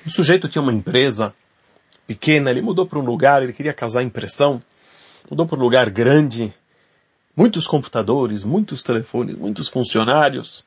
O sujeito tinha uma empresa pequena, ele mudou para um lugar, ele queria causar impressão, mudou para um lugar grande, muitos computadores, muitos telefones, muitos funcionários.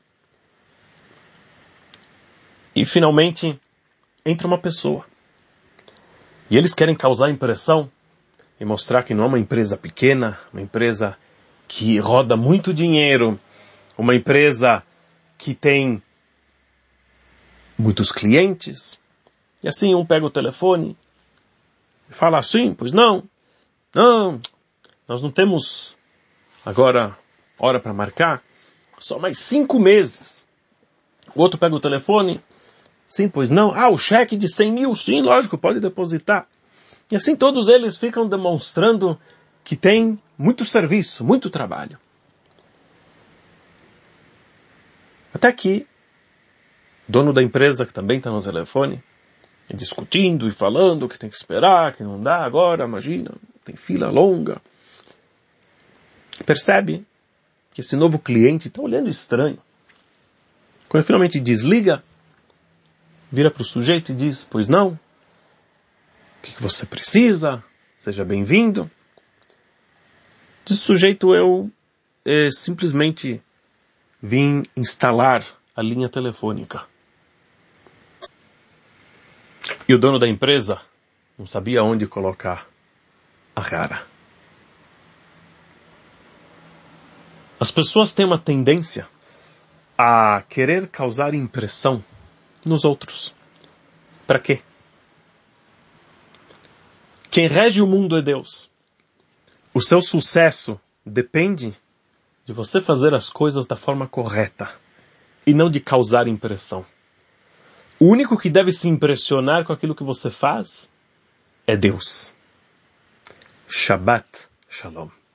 E finalmente entra uma pessoa. E eles querem causar impressão e mostrar que não é uma empresa pequena, uma empresa que roda muito dinheiro, uma empresa que tem muitos clientes. E assim um pega o telefone e fala assim, pois não, nós não temos agora hora para marcar, só mais 5 meses. O outro pega o telefone, sim, pois não, o cheque de 100 mil, sim, lógico, pode depositar. E assim todos eles ficam demonstrando que tem muito serviço, muito trabalho. Até que o dono da empresa, que também está no telefone, discutindo e falando que tem que esperar, que não dá agora, imagina, tem fila longa. Percebe que esse novo cliente está olhando estranho. Quando ele finalmente desliga, vira para o sujeito e diz, pois não, o que você precisa? Seja bem-vindo. Diz o sujeito, eu simplesmente vim instalar a linha telefônica. E o dono da empresa não sabia onde colocar a cara. As pessoas têm uma tendência a querer causar impressão nos outros. Para quê? Quem rege o mundo é Deus. O seu sucesso depende de você fazer as coisas da forma correta e não de causar impressão. O único que deve se impressionar com aquilo que você faz é Deus. Shabbat Shalom.